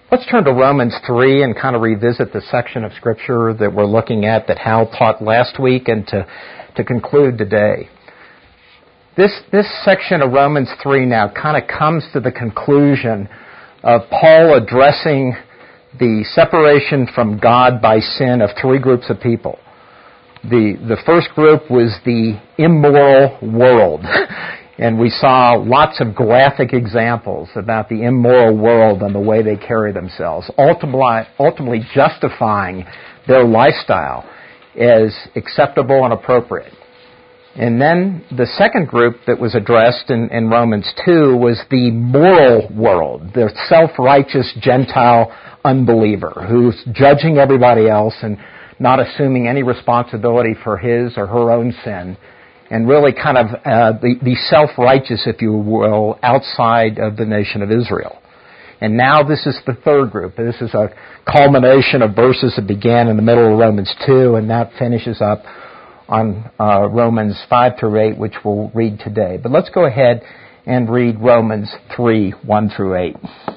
Let's turn to Romans 3 and kind of revisit the section of Scripture that we're looking at that Hal taught last week and to conclude today. This section of Romans 3 now kind of comes to the conclusion of Paul addressing the separation from God by sin of three groups of people. The first group was the immoral world. And we saw lots of graphic examples about the immoral world and the way they carry themselves, ultimately justifying their lifestyle as acceptable and appropriate. And then the second group that was addressed in Romans 2 was the moral world, the self-righteous Gentile unbeliever who's judging everybody else and not assuming any responsibility for his or her own sin, and really kind of the self-righteous, if you will, outside of the nation of Israel. And now this is the third group. This is a culmination of verses that began in the middle of Romans 2, and that finishes up on Romans 5 through 8, which we'll read today. But let's go ahead and read Romans 3, 1 through 8.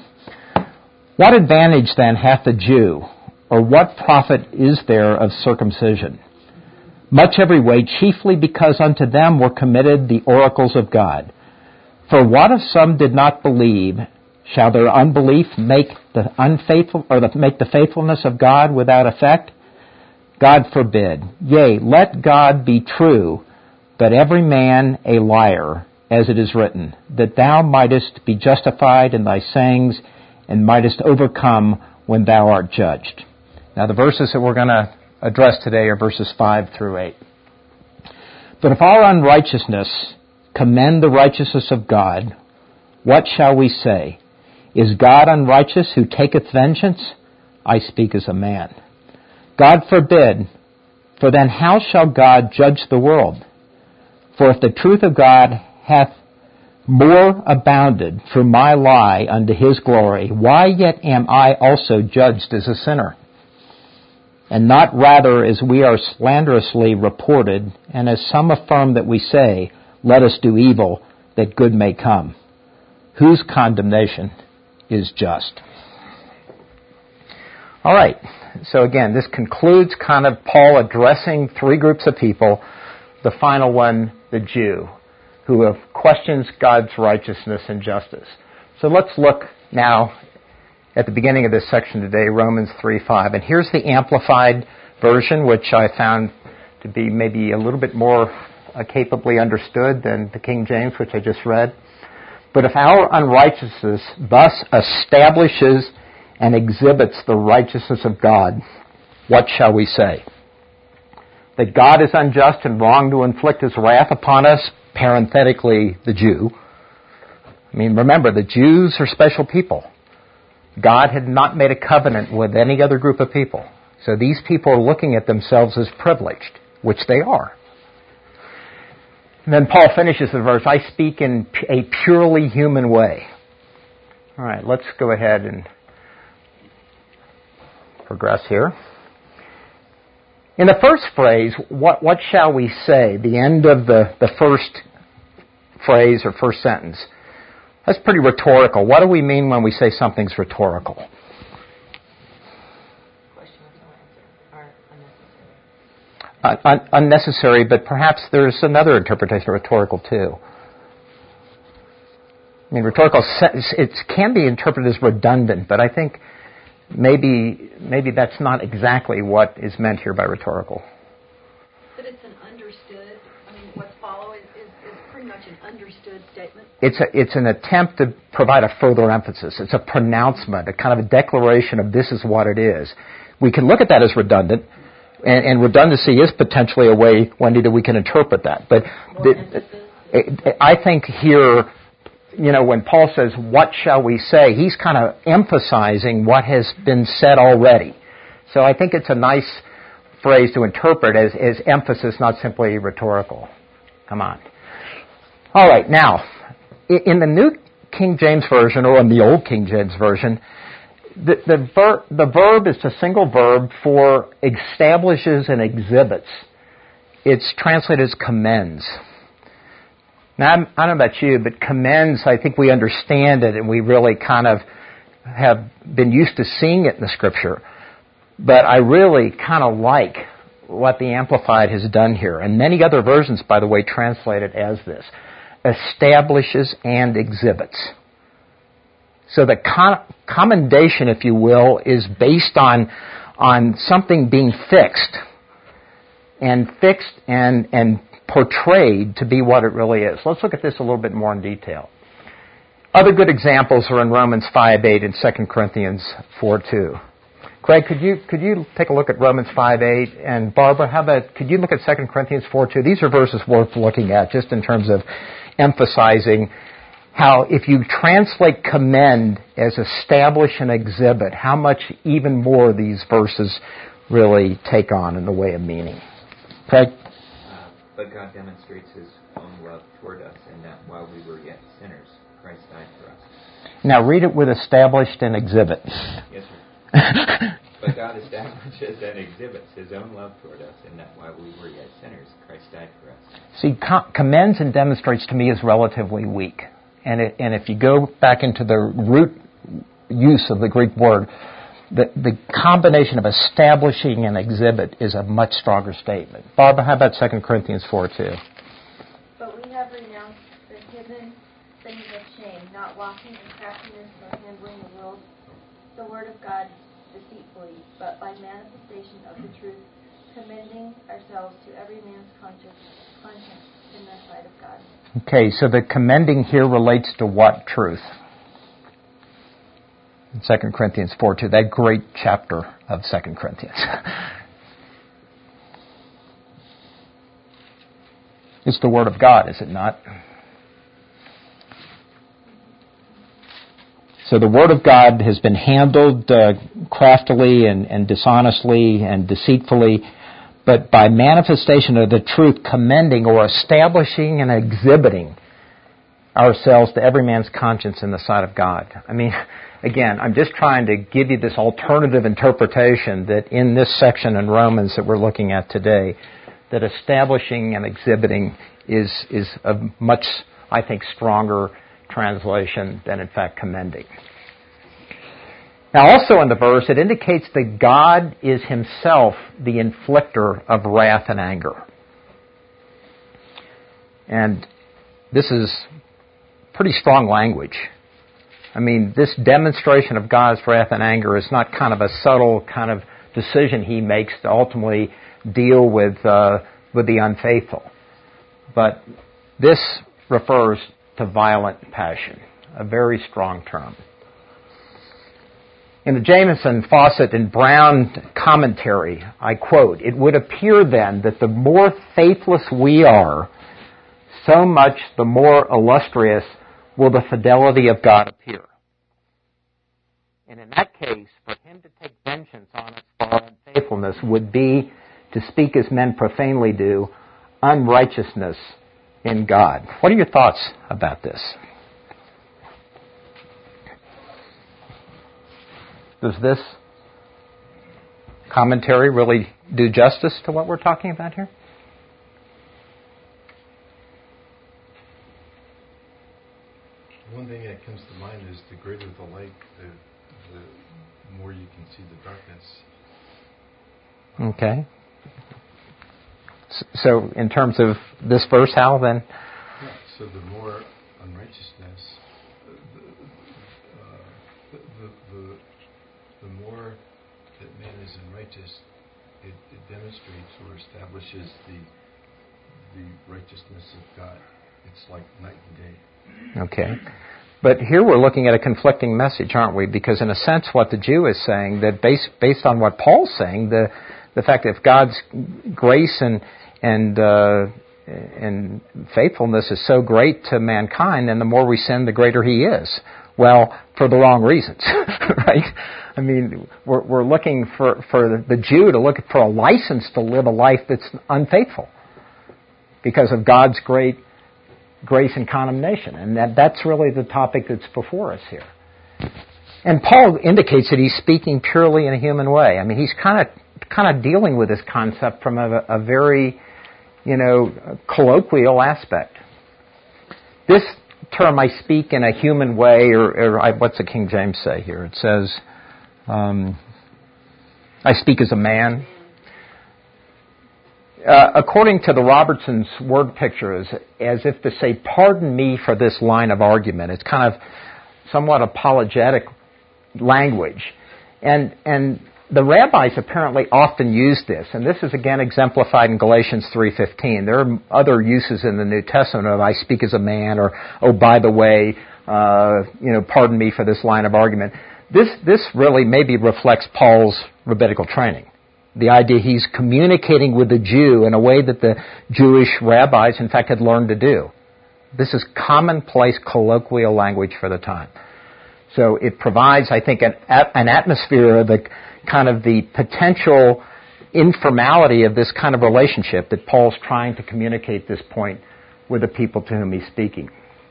What advantage then hath the Jew, or what profit is there of circumcision? Much every way, chiefly because unto them were committed the oracles of God. For what if some did not believe? Shall their unbelief make the faithfulness of God without effect? God forbid. Yea, let God be true, but every man a liar, as it is written, that thou mightest be justified in thy sayings, and mightest overcome when thou art judged. Now the verses that we're going to address today are verses 5 through 8. But if our unrighteousness commend the righteousness of God, what shall we say? Is God unrighteous who taketh vengeance? I speak as a man. God forbid, for then how shall God judge the world? For if the truth of God hath more abounded through my lie unto his glory, why yet am I also judged as a sinner? And not rather as we are slanderously reported, and as some affirm that we say, let us do evil, that good may come. Whose condemnation is just? All right. So again, this concludes kind of Paul addressing three groups of people. The final one, the Jew, who have questions God's righteousness and justice. So let's look now at the beginning of this section today, Romans 3:5. And here's the Amplified version, which I found to be maybe a little bit more capably understood than the King James, which I just read. But if our unrighteousness thus establishes and exhibits the righteousness of God, what shall we say? That God is unjust and wrong to inflict his wrath upon us, parenthetically the Jew. I mean, remember, the Jews are special people. God had not made a covenant with any other group of people. So these people are looking at themselves as privileged, which they are. And then Paul finishes the verse, I speak in a purely human way. All right, let's go ahead and progress here. In the first phrase, what shall we say? The end of the first phrase or first sentence. That's pretty rhetorical. What do we mean when we say something's rhetorical? Question with no answer or unnecessary. Unnecessary, but perhaps there's another interpretation of rhetorical too. I mean, rhetorical, it can be interpreted as redundant, but I think maybe that's not exactly what is meant here by rhetorical. But it's an understood, what's following is pretty much an understood statement. It's an attempt to provide a further emphasis. It's a pronouncement, a kind of a declaration of this is what it is. We can look at that as redundant, and redundancy is potentially a way, Wendy, that we can interpret that. But I think here, when Paul says, what shall we say, he's kind of emphasizing what has been said already. So I think it's a nice phrase to interpret as emphasis, not simply rhetorical. Come on. All right, now, in the New King James Version, or in the Old King James Version, the verb is a single verb for establishes and exhibits. It's translated as commends. Now, I don't know about you, but commends, I think we understand it, and we really kind of have been used to seeing it in the Scripture, but I really kind of like what the Amplified has done here. And many other versions, by the way, translate it as this: establishes and exhibits. So the commendation, if you will, is based on something being fixed and portrayed to be what it really is. Let's look at this a little bit more in detail. Other good examples are in Romans 5:8 and 2 Corinthians 4:2. Craig, could you take a look at Romans 5:8? And Barbara, could you look at 2 Corinthians 4:2? These are verses worth looking at just in terms of emphasizing how if you translate commend as establish and exhibit, how much even more these verses really take on in the way of meaning. Craig? But God demonstrates His own love toward us in that while we were yet sinners, Christ died for us. Now read it with established and exhibit. Yes, sir. But God establishes and exhibits His own love toward us in that while we were yet sinners, Christ died for us. See, commends and demonstrates to me is relatively weak. And if you go back into the root use of the Greek word, the combination of establishing and exhibit is a much stronger statement. Barbara, how about 2 Corinthians 4:2? But we have renounced the hidden things of shame, not walking in craftiness nor handling the word of God deceitfully, but by manifestation of the truth, commending ourselves to every man's conscience in the sight of God. Okay, so the commending here relates to what truth? In 2 Corinthians 4:2, that great chapter of 2 Corinthians. It's the Word of God, is it not? So the Word of God has been handled craftily and dishonestly and deceitfully, but by manifestation of the truth, commending or establishing and exhibiting ourselves to every man's conscience in the sight of God. I mean, again, I'm just trying to give you this alternative interpretation that in this section in Romans that we're looking at today, that establishing and exhibiting is a much, I think, stronger translation than, in fact, commending. Now, also in the verse, it indicates that God is Himself the inflictor of wrath and anger. And this is pretty strong language. I mean, this demonstration of God's wrath and anger is not kind of a subtle kind of decision He makes to ultimately deal with the unfaithful. But this refers to violent passion, a very strong term. In the Jamieson, Fawcett, and Brown commentary, I quote, "It would appear then that the more faithless we are, so much the more illustrious will the fidelity of God appear. And in that case, for Him to take vengeance on us for our unfaithfulness would be, to speak as men profanely do, unrighteousness in God." What are your thoughts about this? Does this commentary really do justice to what we're talking about here? One thing that comes to mind is the greater the light, the more you can see the darkness. Okay. So in terms of this verse, Hal, then? Yeah, so the more unrighteousness, the more that man is unrighteous, it demonstrates or establishes the righteousness of God. It's like night and day. Okay. But here we're looking at a conflicting message, aren't we? Because in a sense what the Jew is saying, that based on what Paul's saying, the fact that if God's grace and faithfulness is so great to mankind, then the more we sin, the greater He is. Well, for the wrong reasons, right? I mean, we're looking for the Jew to look for a license to live a life that's unfaithful because of God's great grace and condemnation. And that's really the topic that's before us here. And Paul indicates that he's speaking purely in a human way. I mean, he's kind of dealing with this concept from a very, colloquial aspect. This term, I speak in a human way, what's the King James say here? It says, I speak as a man. According to the Robertson's word picture, as if to say, pardon me for this line of argument. It's kind of somewhat apologetic language. And the rabbis apparently often use this, and this is again exemplified in Galatians 3:15. There are other uses in the New Testament of I speak as a man, or oh, by the way, pardon me for this line of argument. This really maybe reflects Paul's rabbinical training. The idea he's communicating with the Jew in a way that the Jewish rabbis, in fact, had learned to do. This is commonplace colloquial language for the time. So it provides, I think, an atmosphere of the kind of the potential informality of this kind of relationship that Paul's trying to communicate this point with the people to whom he's speaking.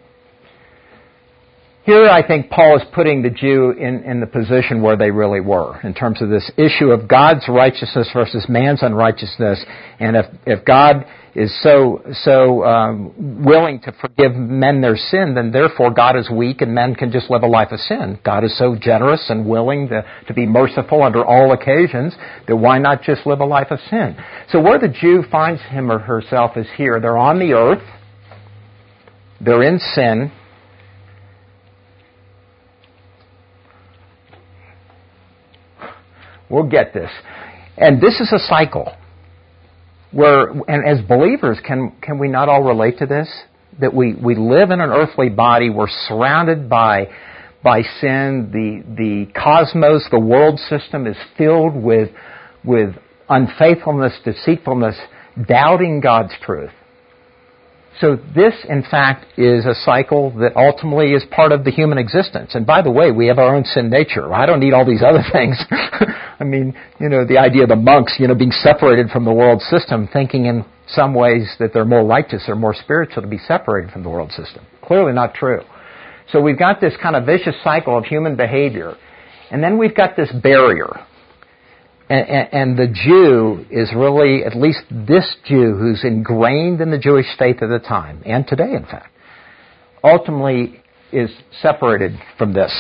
Here, I think Paul is putting the Jew in the position where they really were in terms of this issue of God's righteousness versus man's unrighteousness. And if God is so willing to forgive men their sin, then therefore God is weak and men can just live a life of sin. God is so generous and willing to be merciful under all occasions that why not just live a life of sin? So where the Jew finds him or herself is here. They're on the earth. They're in sin. We'll get this. And this is a cycle where, and as believers, can we not all relate to this? That we live in an earthly body, we're surrounded by sin, the cosmos, the world system is filled with unfaithfulness, deceitfulness, doubting God's truth. So this, in fact, is a cycle that ultimately is part of the human existence. And by the way, we have our own sin nature. I don't need all these other things. I mean, the idea of the monks, being separated from the world system, thinking in some ways that they're more righteous or more spiritual to be separated from the world system. Clearly not true. So we've got this kind of vicious cycle of human behavior. And then we've got this barrier. And the Jew is really, at least this Jew who's ingrained in the Jewish faith of the time, and today in fact, ultimately is separated from this.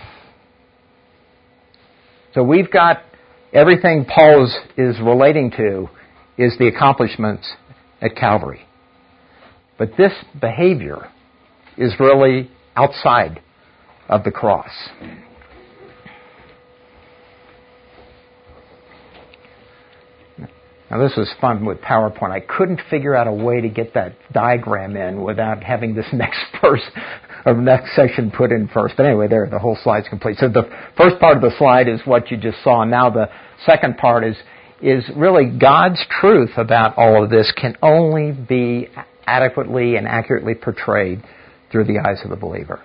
So we've got everything Paul is relating to is the accomplishments at Calvary. But this behavior is really outside of the cross. Now this was fun with PowerPoint. I couldn't figure out a way to get that diagram in without having this next section put in first. But anyway, there, the whole slide's complete. So the first part of the slide is what you just saw. Now the second part is really God's truth about all of this can only be adequately and accurately portrayed through the eyes of the believer.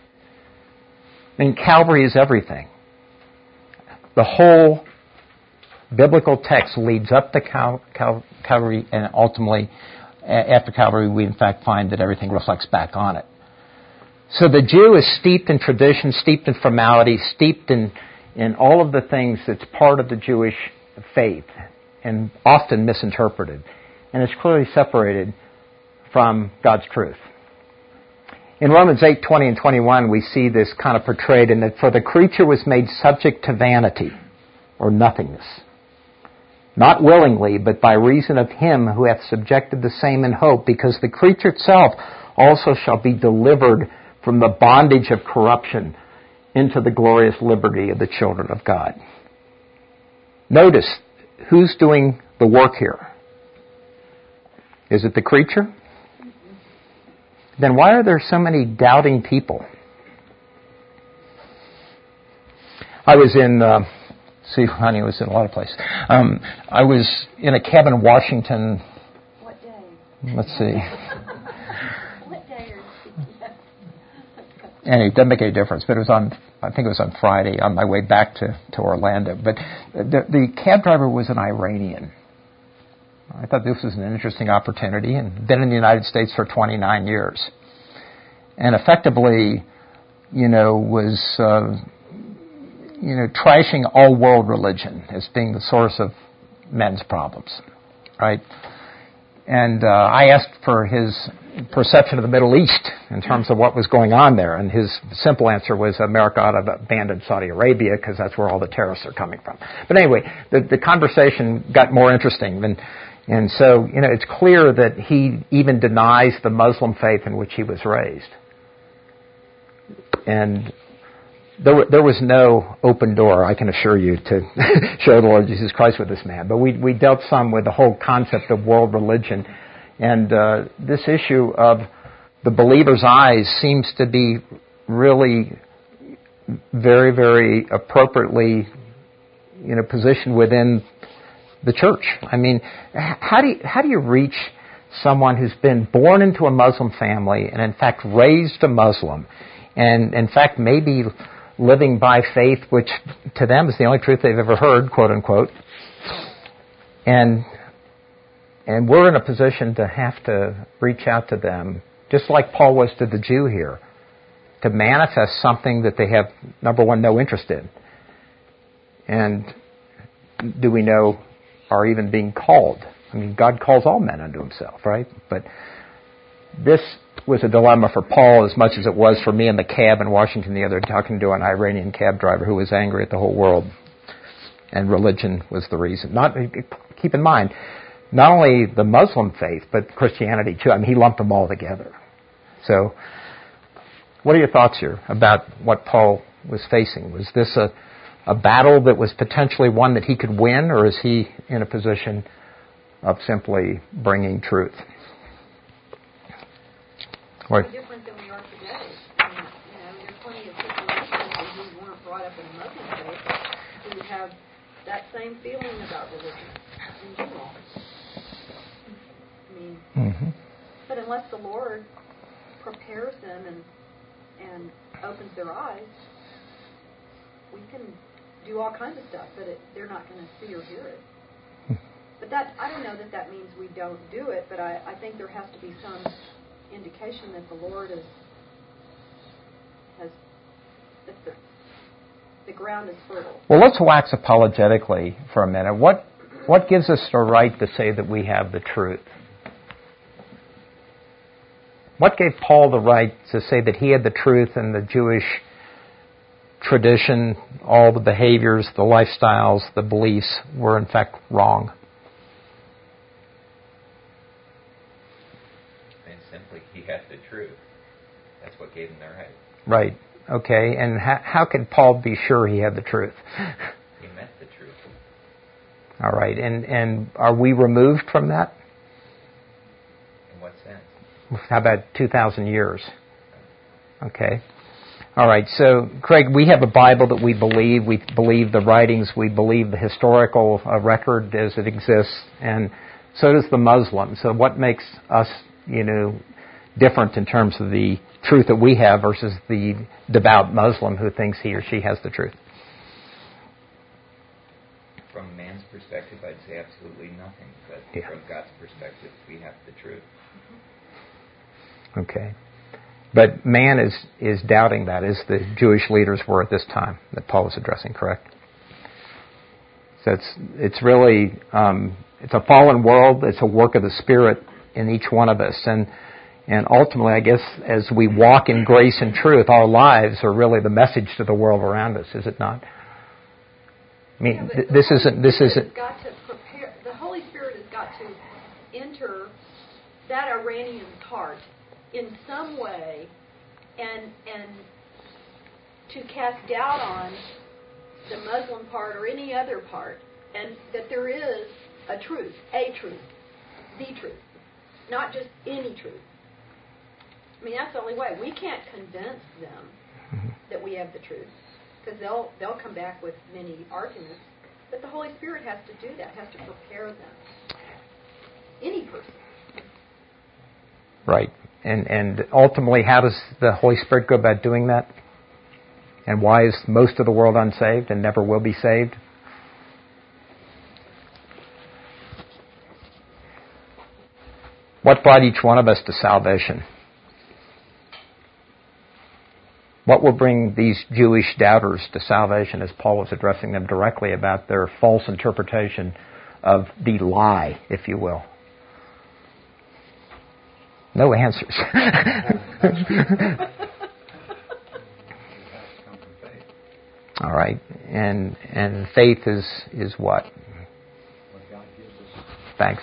I mean, Calvary is everything. The whole biblical text leads up to Calvary, and ultimately, after Calvary, we in fact find that everything reflects back on it. So the Jew is steeped in tradition, steeped in formality, steeped in all of the things that's part of the Jewish faith, and often misinterpreted, and is clearly separated from God's truth. In Romans 8:20 and 21, we see this kind of portrayed in that for the creature was made subject to vanity, or nothingness. Not willingly, but by reason of him who hath subjected the same in hope, because the creature itself also shall be delivered from the bondage of corruption into the glorious liberty of the children of God. Notice, who's doing the work here? Is it the creature? Then why are there so many doubting people? I was in... See, honey, I was in a lot of places. I was in a cabin in Washington. What day? Let's see. What day And it doesn't make any difference, but I think it was on Friday on my way back to Orlando. But the cab driver was an Iranian. I thought this was an interesting opportunity, and been in the United States for 29 years. And effectively, was... trashing all world religion as being the source of men's problems, right? And I asked for his perception of the Middle East in terms of what was going on there. And his simple answer was America ought to abandon Saudi Arabia because that's where all the terrorists are coming from. But anyway, the conversation got more interesting. And so, it's clear that he even denies the Muslim faith in which he was raised. And there was no open door, I can assure you, to share the Lord Jesus Christ with this man. But we dealt some with the whole concept of world religion. And this issue of the believer's eyes seems to be really very, very appropriately, positioned within the church. I mean, how do you reach someone who's been born into a Muslim family and in fact raised a Muslim, and in fact maybe living by faith, which to them is the only truth they've ever heard, quote unquote, and we're in a position to have to reach out to them, just like Paul was to the Jew here, to manifest something that they have, number one, no interest in. And do we know are even being called? I mean, God calls all men unto himself, right? But this was a dilemma for Paul as much as it was for me in the cab in Washington the other day, talking to an Iranian cab driver who was angry at the whole world. And religion was the reason. Keep in mind, not only the Muslim faith, but Christianity too. I mean, he lumped them all together. So, what are your thoughts here about what Paul was facing? Was this a battle that was potentially one that he could win, or is he in a position of simply bringing truth? It's different than we are today. There's plenty of situations who weren't brought up in a Muslim faith who have that same feeling about religion in general. I mean, but unless the Lord prepares them and opens their eyes, we can do all kinds of stuff, but they're not going to see or hear it. But I don't know that means we don't do it, but I think there has to be some indication that the Lord that the ground is fertile. Well, let's wax apologetically for a minute. What gives us the right to say that we have the truth? What gave Paul the right to say that he had the truth and the Jewish tradition, all the behaviors, the lifestyles, the beliefs were in fact wrong? And simply, he had the truth. That's what gave him the right. Right. Okay. And how could Paul be sure he had the truth? He meant the truth. All right. And are we removed from that? In what sense? How about 2,000 years? Okay. All right. So, Craig, we have a Bible that we believe. We believe the writings. We believe the historical record as it exists. And so does the Muslim. So what makes us, different in terms of the truth that we have versus the devout Muslim who thinks he or she has the truth? From man's perspective, I'd say absolutely nothing. But from God's perspective, we have the truth. Okay. But man is doubting that, as the Jewish leaders were at this time that Paul was addressing, correct? So it's really, it's a fallen world. It's a work of the Spirit in each one of us. And ultimately, I guess, as we walk in grace and truth, our lives are really the message to the world around us, is it not? I mean, this isn't. Got to prepare. The Holy Spirit has got to enter that Iranian's heart in some way, and to cast doubt on the Muslim part or any other part, and that there is a truth, the truth, not just any truth. I mean, that's the only way. We can't convince them that we have the truth, because they'll come back with many arguments. But the Holy Spirit has to do that, has to prepare them. Any person. Right. And ultimately, how does the Holy Spirit go about doing that? And why is most of the world unsaved and never will be saved? What brought each one of us to salvation? What will bring these Jewish doubters to salvation, as Paul was addressing them directly about their false interpretation of the lie, if you will? No answers. All right, and faith is what? Thanks.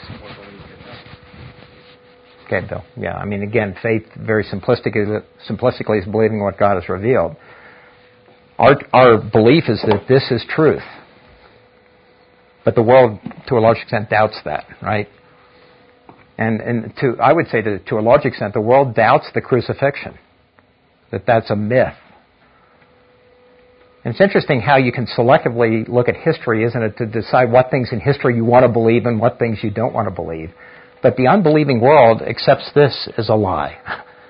Okay, Bill. Yeah, I mean, again, faith very simplistically is believing what God has revealed. Our belief is that this is truth, but the world, to a large extent, doubts that, right? And I would say to a large extent, the world doubts the crucifixion, that that's a myth. And it's interesting how you can selectively look at history, isn't it, to decide what things in history you want to believe and what things you don't want to believe. But the unbelieving world accepts this as a lie.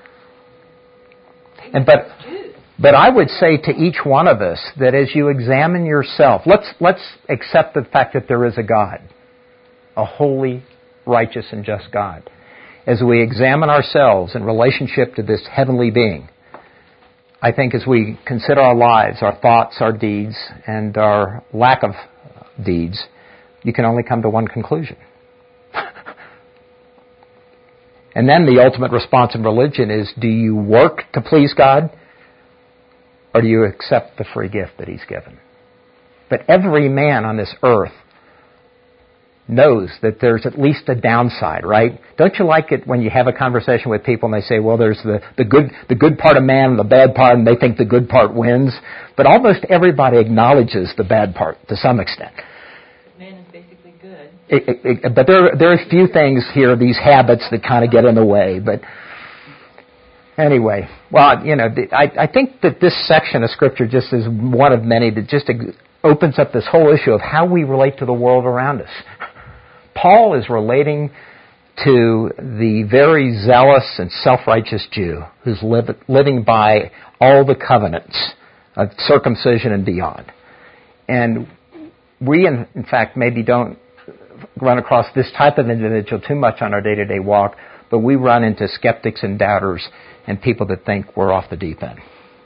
But I would say to each one of us that as you examine yourself, let's accept the fact that there is a God, a holy, righteous, and just God. As we examine ourselves in relationship to this heavenly being, I think as we consider our lives, our thoughts, our deeds, and our lack of deeds, you can only come to one conclusion. And then the ultimate response in religion is, do you work to please God, or do you accept the free gift that He's given? But every man on this earth knows that there's at least a downside, right? Don't you like it when you have a conversation with people and they say, well, there's the good part of man and the bad part, and they think the good part wins? But almost everybody acknowledges the bad part to some extent. Man is basically good. But there are a few things here, these habits that kind of get in the way. But anyway, well, I think that this section of Scripture just is one of many that just opens up this whole issue of how we relate to the world around us. Paul is relating to the very zealous and self-righteous Jew who's living by all the covenants of circumcision and beyond. And we, in fact, maybe don't run across this type of individual too much on our day-to-day walk, but we run into skeptics and doubters and people that think we're off the deep end.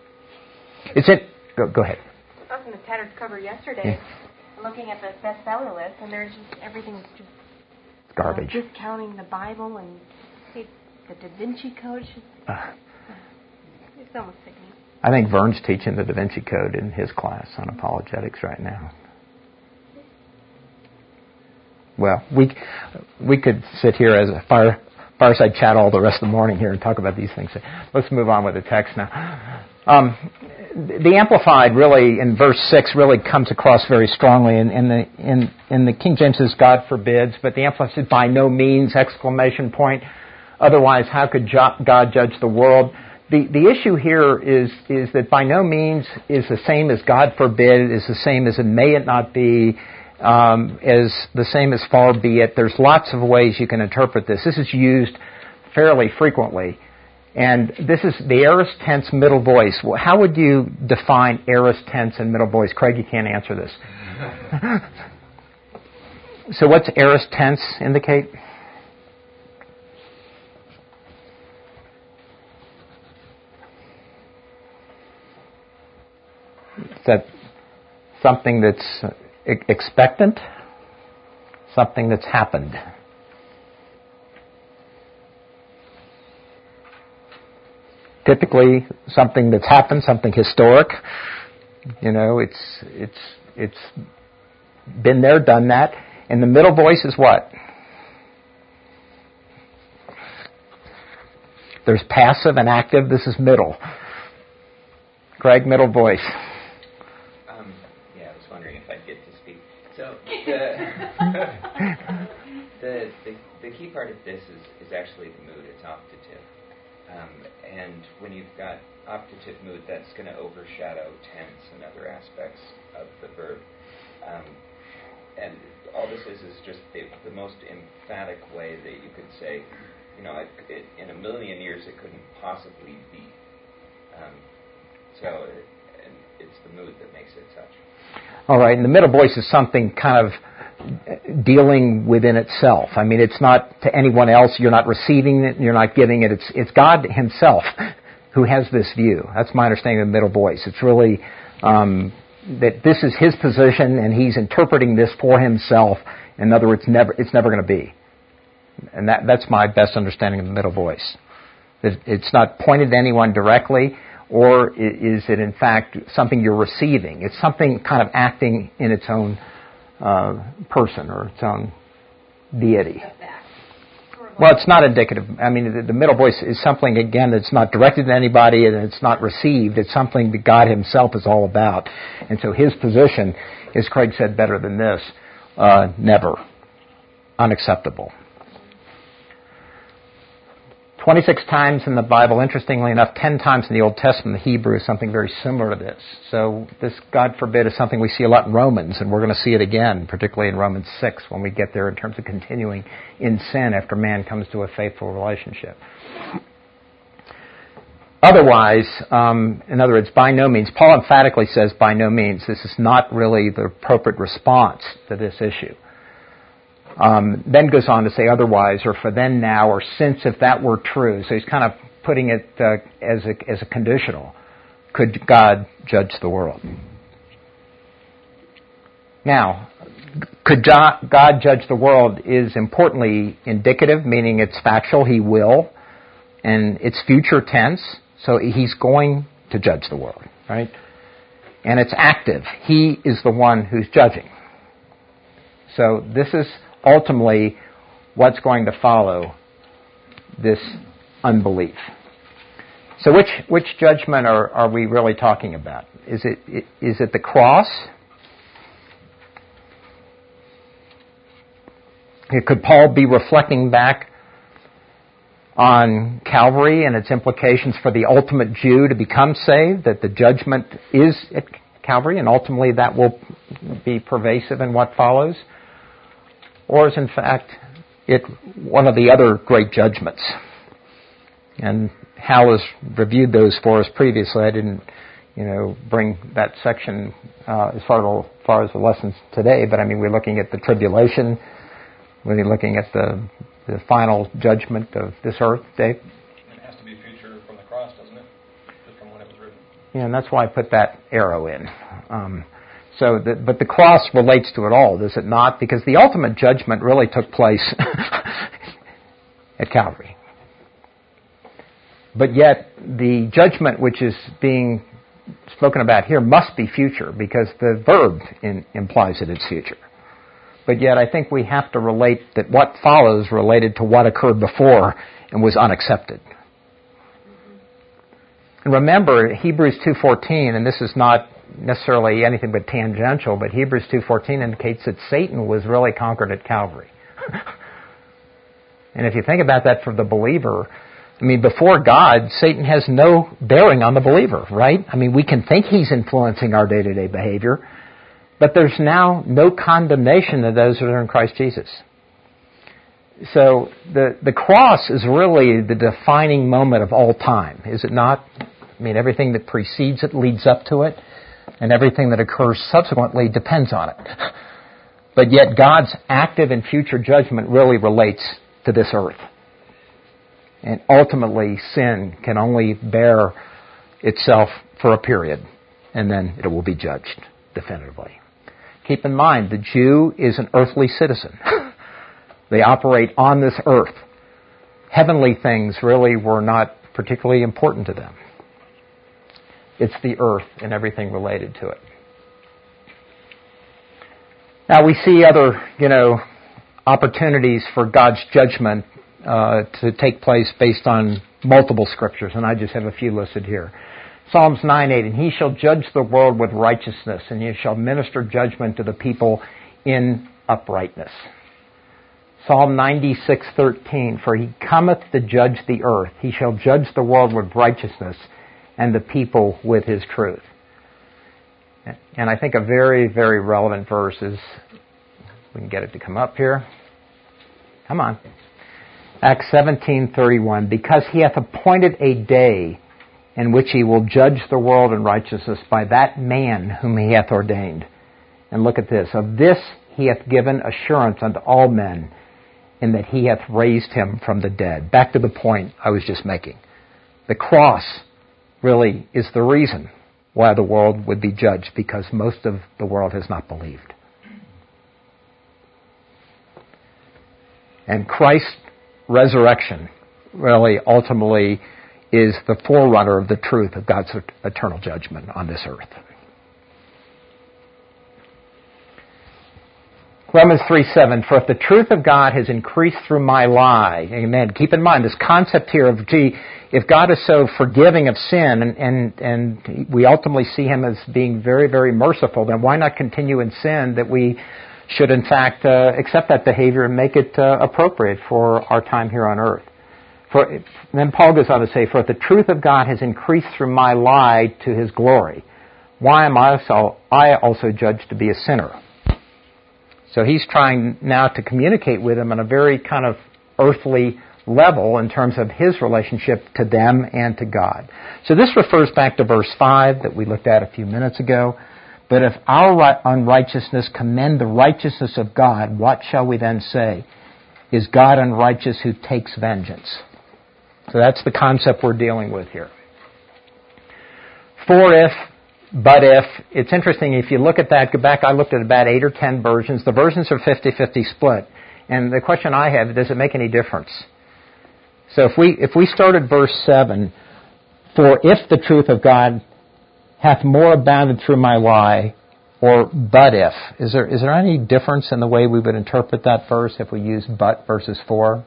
Go ahead. I was in the Tattered Cover yesterday, looking at the bestseller list, and there's just everything's just garbage. Discounting the Bible and the Da Vinci Code. It's almost sickening. I think Vern's teaching the Da Vinci Code in his class on apologetics right now. Well, we could sit here as a fireside chat all the rest of the morning here and talk about these things. Let's move on with the text now. The Amplified really, in verse 6, really comes across very strongly. In the King James says, God forbids, but the Amplified says, by no means, exclamation point. Otherwise, how could God judge the world? The issue here is that by no means is the same as God forbid, is the same as it may it not be, is the same as far be it. There's lots of ways you can interpret this. This is used fairly frequently. And this is the aorist tense middle voice. Well, how would you define aorist tense and middle voice? Craig, you can't answer this. So what's aorist tense indicate? Is that something that's expectant? Something that's happened? Typically, something that's happened, something historic. It's been there, done that. And the middle voice is what? There's passive and active. This is middle. Greg, middle voice. Yeah, I was wondering if I'd get to speak. So the key part of this is actually the mood. It's optative. And when you've got optative mood, that's going to overshadow tense and other aspects of the verb. And all this is just the most emphatic way that you could say, in a million years it couldn't possibly be. And it's the mood that makes it such. All right, and the middle voice is something kind of dealing within itself. I mean, it's not to anyone else. You're not receiving it. You're not giving it. It's God Himself who has this view. That's my understanding of the middle voice. It's really that this is His position, and He's interpreting this for Himself. In other words, it's never going to be. And that's my best understanding of the middle voice. It's not pointed to anyone directly, or is it in fact something you're receiving? It's something kind of acting in its own person or its own deity. Well, it's not indicative. I mean, the middle voice is something, again, that's not directed to anybody and it's not received. It's something that God himself is all about. And so his position, as Craig said better than this, never. Unacceptable. 26 times in the Bible, interestingly enough, 10 times in the Old Testament, the Hebrew is something very similar to this. So this, God forbid, is something we see a lot in Romans, and we're going to see it again, particularly in Romans 6 when we get there in terms of continuing in sin after man comes to a faithful relationship. Otherwise, in other words, by no means, Paul emphatically says by no means. This is not really the appropriate response to this issue. Then goes on to say otherwise, or for then, now, or since, if that were true. So he's kind of putting it as a conditional. Could God judge the world? Now, could God judge the world is importantly indicative, meaning it's factual, he will, and it's future tense, so he's going to judge the world, right? And it's active. He is the one who's judging. So this is ultimately what's going to follow this unbelief. So which judgment are we really talking about? Is it the cross? Could Paul be reflecting back on Calvary and its implications for the ultimate Jew to become saved, that the judgment is at Calvary and ultimately that will be pervasive in what follows? Or is in fact it one of the other great judgments? And Hal has reviewed those for us previously. I didn't, bring that section as far as the lessons today, but I mean, we're looking at the tribulation. We're looking at the final judgment of this earth, Dave. It has to be future from the cross, doesn't it? Just from when it was written. Yeah, and that's why I put that arrow in. But the cross relates to it all, does it not? Because the ultimate judgment really took place at Calvary. But yet, the judgment which is being spoken about here must be future, because the verb implies that it's future. But yet, I think we have to relate that what follows related to what occurred before and was unaccepted. And remember, Hebrews 2:14, and this is not necessarily anything but tangential, but Hebrews 2:14 indicates that Satan was really conquered at Calvary. And if you think about that for the believer, I mean, before God, Satan has no bearing on the believer, right? I mean, we can think he's influencing our day-to-day behavior, but there's now no condemnation to those that are in Christ Jesus. So the cross is really the defining moment of all time, is it not? I mean, everything that precedes it leads up to it, and everything that occurs subsequently depends on it. But yet God's active and future judgment really relates to this earth. And ultimately, sin can only bear itself for a period, and then it will be judged definitively. Keep in mind, the Jew is an earthly citizen. They operate on this earth. Heavenly things really were not particularly important to them. It's the earth and everything related to it. Now we see other, opportunities for God's judgment to take place based on multiple scriptures, and I just have a few listed here. Psalms 9:8, and he shall judge the world with righteousness, and he shall minister judgment to the people in uprightness. Psalm 96:13, for he cometh to judge the earth. He shall judge the world with righteousness, and the people with his truth. And I think a very, very relevant verse is, we can get it to come up here. Come on. Acts 17:31, because he hath appointed a day in which he will judge the world in righteousness by that man whom he hath ordained. And look at this. Of this he hath given assurance unto all men, in that he hath raised him from the dead. Back to the point I was just making. The cross really is the reason why the world would be judged, because most of the world has not believed. And Christ resurrection really ultimately is the forerunner of the truth of God's eternal judgment on this earth. Romans 3:7, for if the truth of God has increased through my lie, amen, keep in mind this concept here of, if God is so forgiving of sin and we ultimately see Him as being very, very merciful, then why not continue in sin that we should in fact accept that behavior and make it appropriate for our time here on earth? Then Paul goes on to say, for if the truth of God has increased through my lie to His glory, why am I also judged to be a sinner? So he's trying now to communicate with them on a very kind of earthly level in terms of his relationship to them and to God. So this refers back to verse 5 that we looked at a few minutes ago. But if our unrighteousness commend the righteousness of God, what shall we then say? Is God unrighteous who takes vengeance? So that's the concept we're dealing with here. For if, but if, it's interesting, if you look at that, go back, I looked at about 8 or 10 versions. The versions are 50-50 split. And the question I have, does it make any difference? So if we start at verse 7, for if the truth of God hath more abounded through my lie, or but if, is there any difference in the way we would interpret that verse if we use but versus for?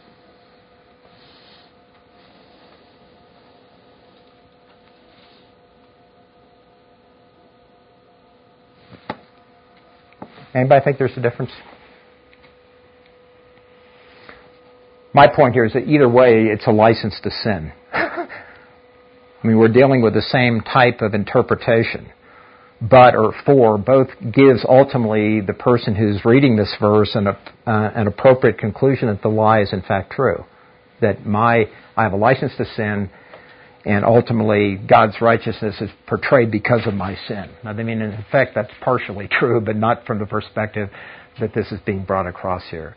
Anybody think there's a difference? My point here is that either way, it's a license to sin. I mean, we're dealing with the same type of interpretation. But or for both gives ultimately the person who's reading this verse an appropriate conclusion that the lie is in fact true. That I have a license to sin, and ultimately God's righteousness is portrayed because of my sin. Now, I mean, in effect, that's partially true, but not from the perspective that this is being brought across here.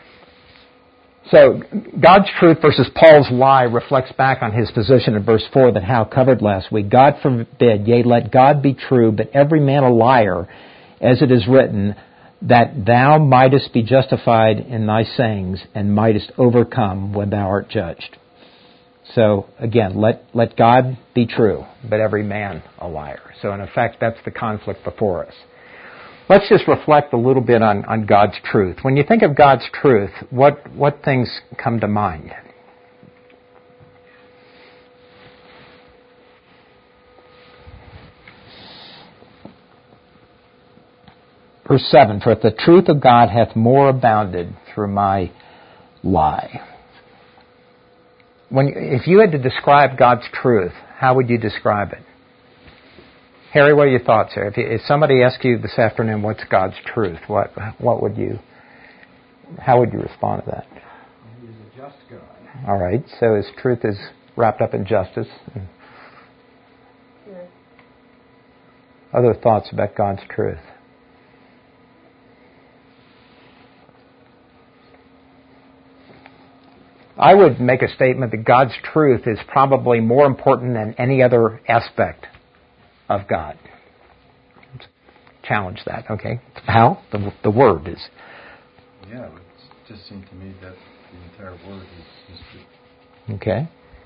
So, God's truth versus Paul's lie reflects back on his position in verse 4 that Hal covered last week. God forbid, yea, let God be true, but every man a liar, as it is written, that thou mightest be justified in thy sayings, and mightest overcome when thou art judged. So, again, let God be true, but every man a liar. So, in effect, that's the conflict before us. Let's just reflect a little bit on God's truth. When you think of God's truth, what things come to mind? Verse 7, for if the truth of God hath more abounded through my lie. If you had to describe God's truth, how would you describe it? Harry, what are your thoughts here? If somebody asked you this afternoon, what's God's truth? How would you respond to that? He is a just God. All right. So His truth is wrapped up in justice. Good. Other thoughts about God's truth? I would make a statement that God's truth is probably more important than any other aspect of God. Challenge that, okay? How? The Word is. Yeah, it just seemed to me that the entire Word is true. Okay.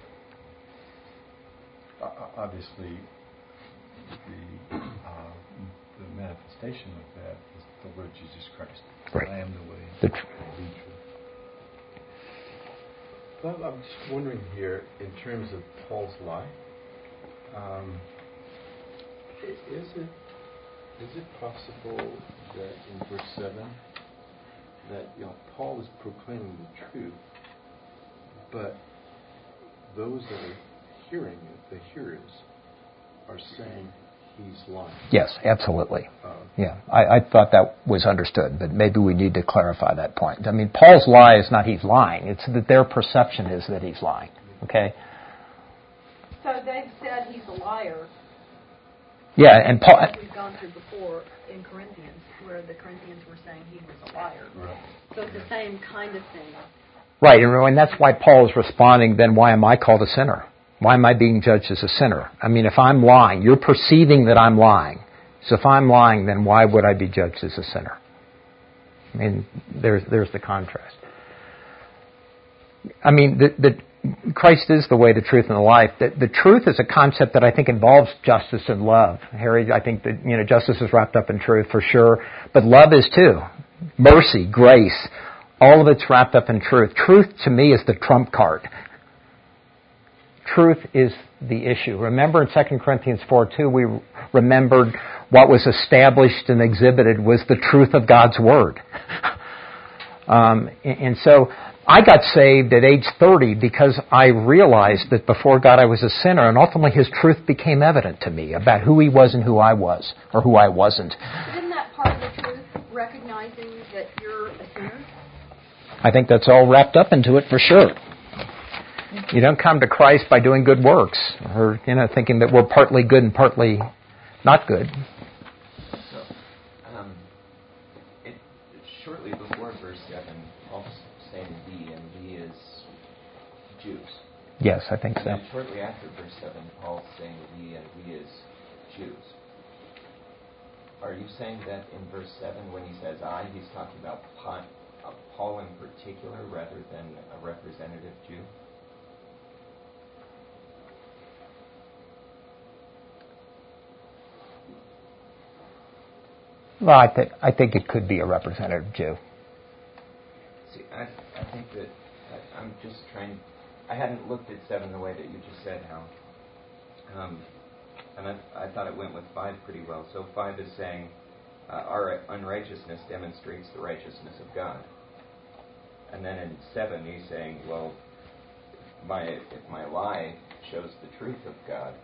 Obviously, the manifestation of that is the Lord Jesus Christ. Right. I am the way, The the truth. Well, I'm just wondering here, in terms of Paul's lie, is it possible that in verse 7 that Paul is proclaiming the truth, but those that are hearing it, the hearers, are saying he's lying? Yes, absolutely. Yeah, I thought that was understood, but maybe we need to clarify that point. I mean, Paul's lie is not he's lying; it's that their perception is that he's lying. Okay. So they've said he's a liar. Yeah, and Paul. We've gone through before in Corinthians, where the Corinthians were saying he was a liar. Right. So it's the same kind of thing. Right, and that's why Paul is responding. Then why am I called a sinner? Why am I being judged as a sinner? I mean, if I'm lying, you're perceiving that I'm lying. So if I'm lying, then why would I be judged as a sinner? I mean, there's the contrast. I mean, Christ is the way, the truth, and the life. The truth is a concept that I think involves justice and love. Harry, I think that, justice is wrapped up in truth for sure, but love is too. Mercy, grace, all of it's wrapped up in truth. Truth to me is the trump card. Truth is the issue. Remember in 2 Corinthians 4:2, we remembered what was established and exhibited was the truth of God's Word. And so I got saved at age 30 because I realized that before God I was a sinner, and ultimately His truth became evident to me about who He was and who I was, or who I wasn't. Isn't that part of the truth, recognizing that you're a sinner? I think that's all wrapped up into it for sure. You don't come to Christ by doing good works, or thinking that we're partly good and partly not good. So, shortly before verse 7, Paul's saying we, and we is Jews. Yes, I think so. And shortly after verse 7, Paul's saying we, and we is Jews. Are you saying that in verse 7, when he says I, he's talking about Paul in particular rather than a representative Jew? Well, I think it could be a representative Jew. See, I think that I'm just trying. I hadn't looked at 7 the way that you just said, Hal. And I thought it went with 5 pretty well. So 5 is saying our unrighteousness demonstrates the righteousness of God. And then in 7 he's saying, well, if my lie shows the truth of God,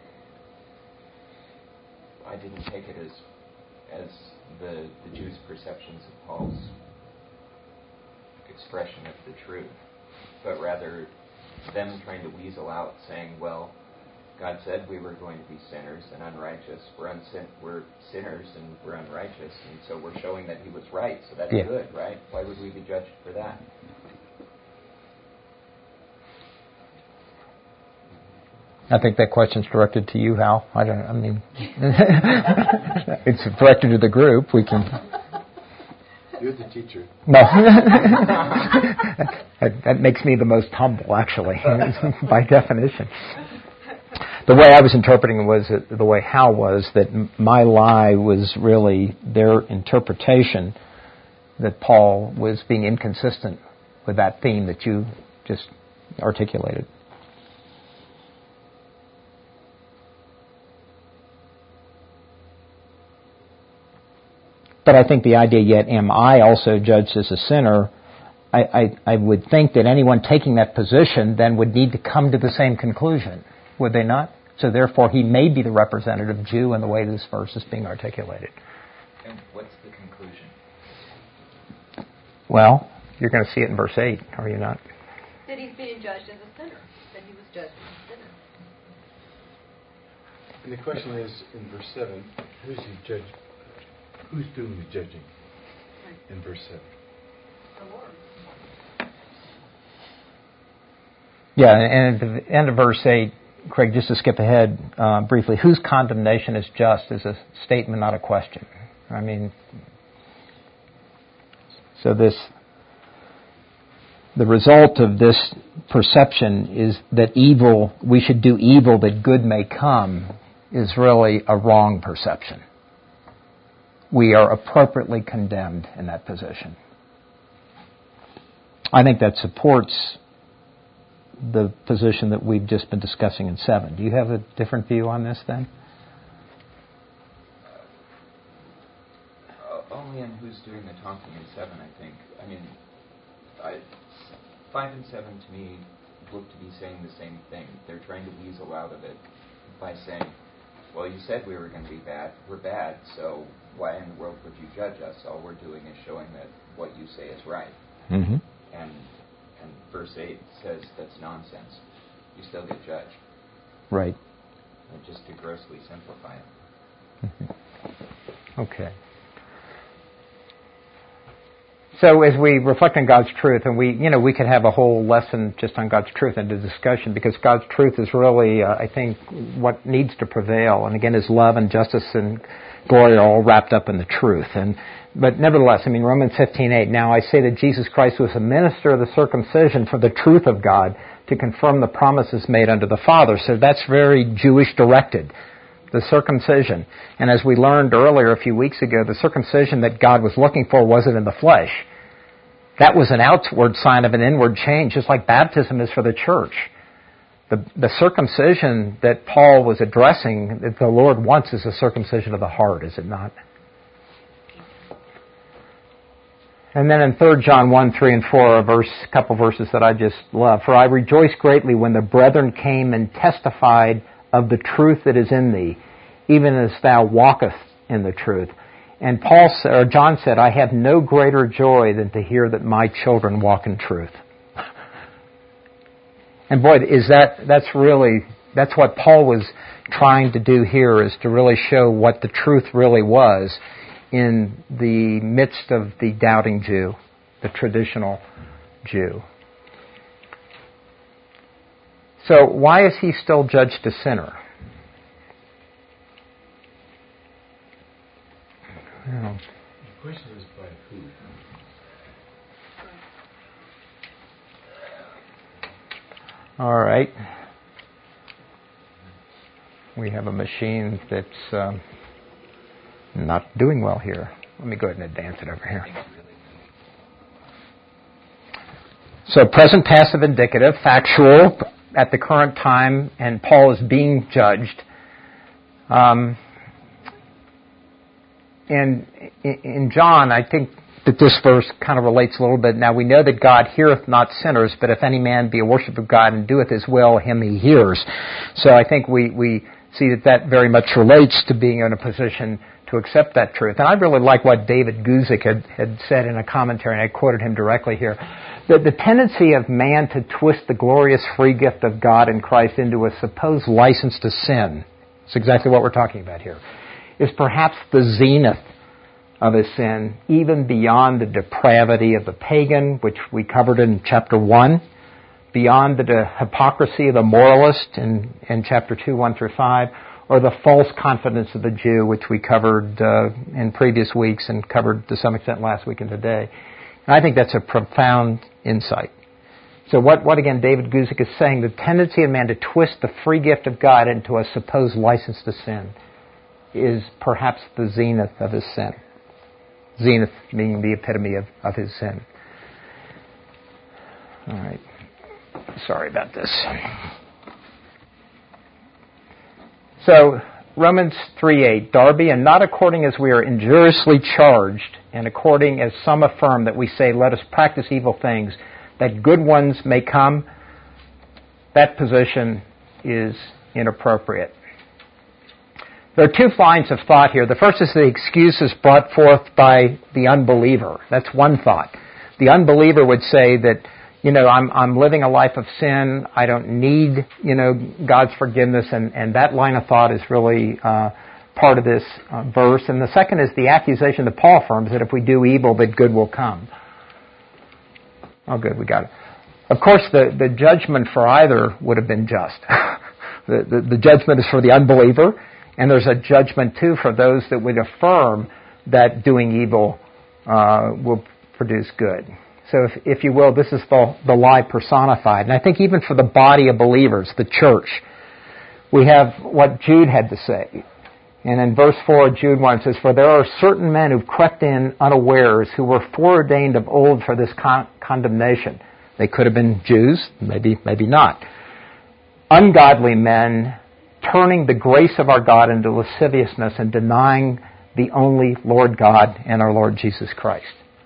I didn't take it as the Jews' perceptions of Paul's expression of the truth, but rather them trying to weasel out saying, well, God said we were going to be sinners and unrighteous. We're sinners and we're unrighteous, and so we're showing that He was right, so that's good, right? Why would we be judged for that? I think that question's directed to you, Hal. It's directed to the group. We can. You're the teacher. No. That makes me the most humble, actually, by definition. The way I was interpreting it was the way Hal was, that my lie was really their interpretation that Paul was being inconsistent with that theme that you just articulated. But I think the idea yet, am I also judged as a sinner? I would think that anyone taking that position then would need to come to the same conclusion, would they not? So therefore, he may be the representative Jew in the way this verse is being articulated. And what's the conclusion? Well, you're going to see it in verse 8, are you not? That he's being judged as a sinner. That he was judged as a sinner. And the question is, in verse 7, who's the judge? Who's doing the judging in verse 7? The Lord. Yeah, and at the end of verse 8, Craig, just to skip ahead briefly, whose condemnation is just is a statement, not a question. I mean, so the result of this perception is that we should do evil that good may come, is really a wrong perception. We are appropriately condemned in that position. I think that supports the position that we've just been discussing in 7. Do you have a different view on this then? Only on who's doing the talking in 7, I think. I mean, 5 and 7 to me look to be saying the same thing. They're trying to weasel out of it by saying, well, you said we were going to be bad. We're bad, so why in the world would you judge us? All we're doing is showing that what you say is right. Mm-hmm. And verse 8 says that's nonsense. You still get judged. Right. And just to grossly simplify it. Mm-hmm. Okay. So as we reflect on God's truth, and we could have a whole lesson just on God's truth and the discussion, because God's truth is really, I think, what needs to prevail. And again, His love and justice and glory are all wrapped up in the truth. But nevertheless, Romans 15:8, now I say that Jesus Christ was a minister of the circumcision for the truth of God, to confirm the promises made unto the Father. So that's very Jewish directed, the circumcision. And as we learned earlier a few weeks ago, the circumcision that God was looking for wasn't in the flesh. That was an outward sign of an inward change, just like baptism is for the church. The circumcision that Paul was addressing, that the Lord wants, is a circumcision of the heart, is it not? And then in 3 John 1, 3, and 4, a couple verses that I just love. For I rejoice greatly when the brethren came and testified of the truth that is in thee, even as thou walkest in the truth. And John said, I have no greater joy than to hear that my children walk in truth. And boy, that's what Paul was trying to do here, is to really show what the truth really was in the midst of the doubting Jew, the traditional Jew. So why is he still judged a sinner? The question is by who? All right. We have a machine that's not doing well here. Let me go ahead and advance it over here. So present passive indicative, factual at the current time, and Paul is being judged. And in John, I think that this verse kind of relates a little bit. Now we know that God heareth not sinners, but if any man be a worshipper of God and doeth His will, him He hears. So I think we see that very much relates to being in a position to accept that truth. And I really like what David Guzik had said in a commentary, and I quoted him directly here, that the tendency of man to twist the glorious free gift of God in Christ into a supposed license to sin, that's exactly what we're talking about here, is perhaps the zenith of his sin, even beyond the depravity of the pagan, which we covered in chapter 1, beyond the hypocrisy of the moralist in chapter 2, 1 through 5, or the false confidence of the Jew, which we covered in previous weeks and covered to some extent last week and today. And I think that's a profound insight. So what again, David Guzik is saying, the tendency of man to twist the free gift of God into a supposed license to sin is perhaps the zenith of his sin. Zenith being the epitome of his sin. All right. Sorry about this. So, Romans 3:8, Darby, and not according as we are injuriously charged, and according as some affirm that we say, let us practice evil things, that good ones may come, that position is inappropriate. There are two lines of thought here. The first is the excuses brought forth by the unbeliever. That's one thought. The unbeliever would say that, I'm living a life of sin. I don't need, God's forgiveness. And that line of thought is really part of this verse. And the second is the accusation that Paul affirms that if we do evil, that good will come. Oh, good, we got it. Of course, the judgment for either would have been just. The judgment is for the unbeliever, and there's a judgment, too, for those that would affirm that doing evil will produce good. So, if you will, this is the lie personified. And I think even for the body of believers, the church, we have what Jude had to say. And in verse 4 of Jude 1, it says, For there are certain men who've crept in unawares, who were foreordained of old for this condemnation. They could have been Jews, maybe not. Ungodly men, turning the grace of our God into lasciviousness and denying the only Lord God and our Lord Jesus Christ.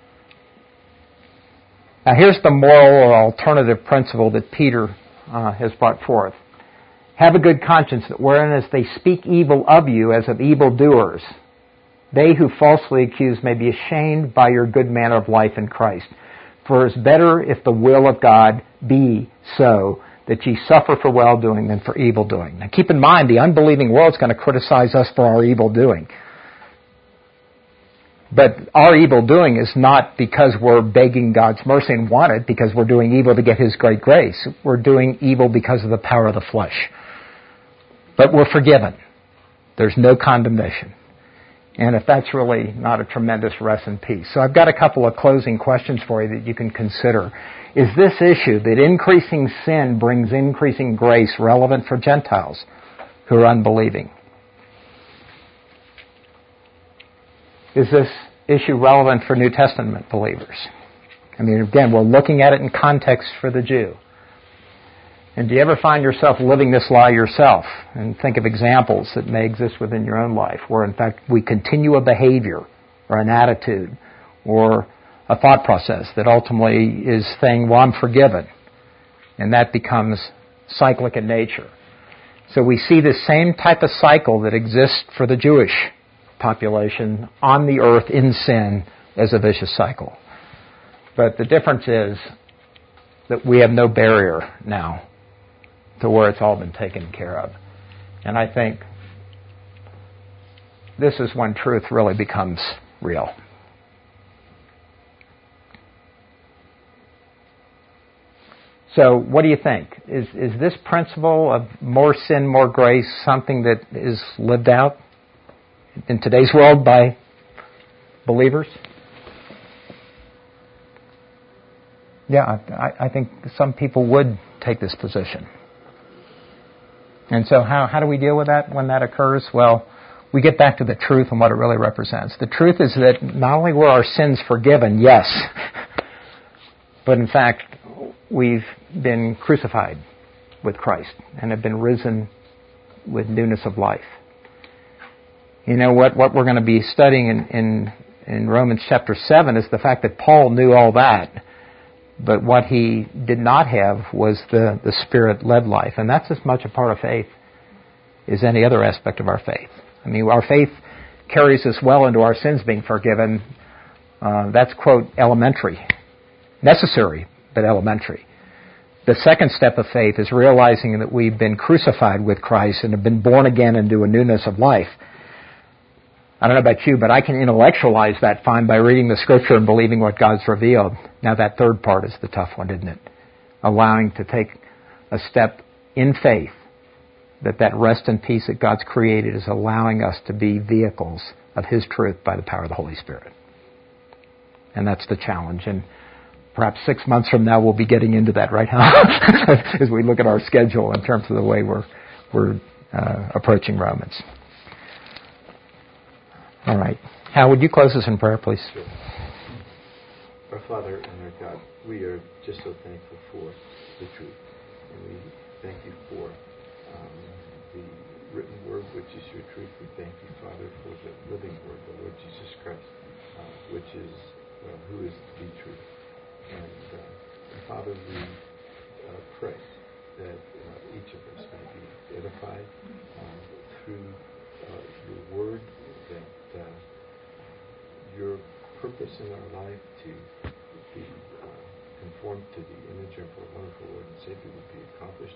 Now here's the moral or alternative principle that Peter has brought forth. Have a good conscience, wherein as they speak evil of you as of evildoers, they who falsely accuse may be ashamed by your good manner of life in Christ. For it is better if the will of God be so, that ye suffer for well-doing than for evil-doing. Now keep in mind, the unbelieving world is going to criticize us for our evil-doing. But our evil doing is not because we're begging God's mercy and want it, because we're doing evil to get His great grace. We're doing evil because of the power of the flesh. But we're forgiven. There's no condemnation. And if that's really not a tremendous rest and peace. So I've got a couple of closing questions for you that you can consider. Is this issue that increasing sin brings increasing grace relevant for Gentiles who are unbelieving? Is this issue relevant for New Testament believers? I mean, again, we're looking at it in context for the Jew. And do you ever find yourself living this lie yourself? And think of examples that may exist within your own life where, in fact, we continue a behavior or an attitude or a thought process that ultimately is saying, well, I'm forgiven. And that becomes cyclic in nature. So we see the same type of cycle that exists for the Jewish population on the earth in sin as a vicious cycle. But the difference is that we have no barrier now to where it's all been taken care of. And I think this is when truth really becomes real. So what do you think? Is this principle of more sin, more grace something that is lived out in today's world by believers? Yeah, I think some people would take this position. And so how do we deal with that when that occurs? Well, we get back to the truth and what it really represents. The truth is that not only were our sins forgiven, yes, but in fact, we've been crucified with Christ and have been risen with newness of life. You know, what we're going to be studying in Romans chapter 7 is the fact that Paul knew all that, but what he did not have was the Spirit-led life. And that's as much a part of faith as any other aspect of our faith. I mean, our faith carries us well into our sins being forgiven. That's, quote, elementary. Necessary, but elementary. The second step of faith is realizing that we've been crucified with Christ and have been born again into a newness of life. I don't know about you, but I can intellectualize that fine by reading the Scripture and believing what God's revealed. Now that third part is the tough one, isn't it? Allowing to take a step in faith that rest and peace that God's created is allowing us to be vehicles of His truth by the power of the Holy Spirit. And that's the challenge. And perhaps 6 months from now we'll be getting into that, right, Hal? As we look at our schedule in terms of the way we're approaching Romans. All right. Hal, would you close us in prayer, please? Sure. Our Father and our God, we are just so thankful for the truth. And we thank you for the written word, which is your truth. We thank you, Father, for the living word, the Lord Jesus Christ, which is who is the truth. And Father, we pray that each of us may be edified through your word, that your purpose in our life to be conformed to the image of our wonderful Lord and Savior would be accomplished